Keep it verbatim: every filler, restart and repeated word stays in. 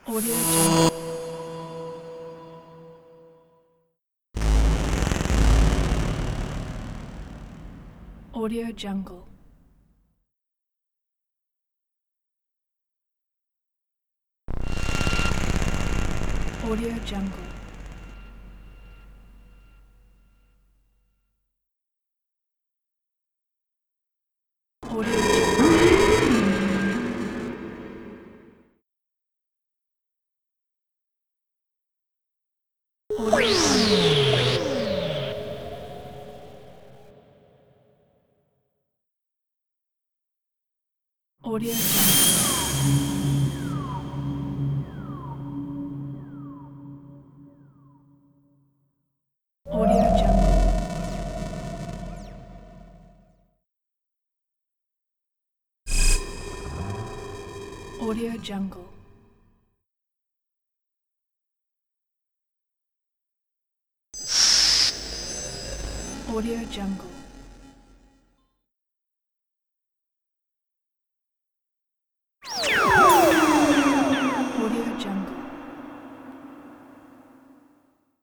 Audio Jungle. Audio Jungle. Audio Jungle. Audio Jungle. Audio Jungle. Audio Jungle. Audio Jungle. Audio Jungle.